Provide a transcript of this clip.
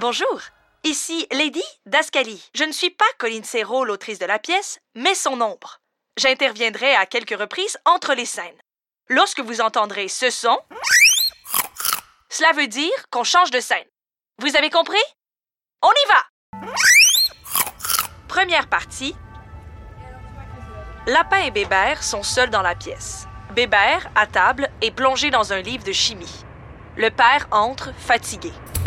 Bonjour, ici Lady Dascali. Je ne suis pas Colline Serrault, l'autrice de la pièce, mais son ombre. J'interviendrai à quelques reprises entre les scènes. Lorsque vous entendrez ce son, cela veut dire qu'on change de scène. Vous avez compris? On y va! Première partie. Lapin et Bébert sont seuls dans la pièce. Bébert, à table, est plongé dans un livre de chimie. Le père entre, fatigué.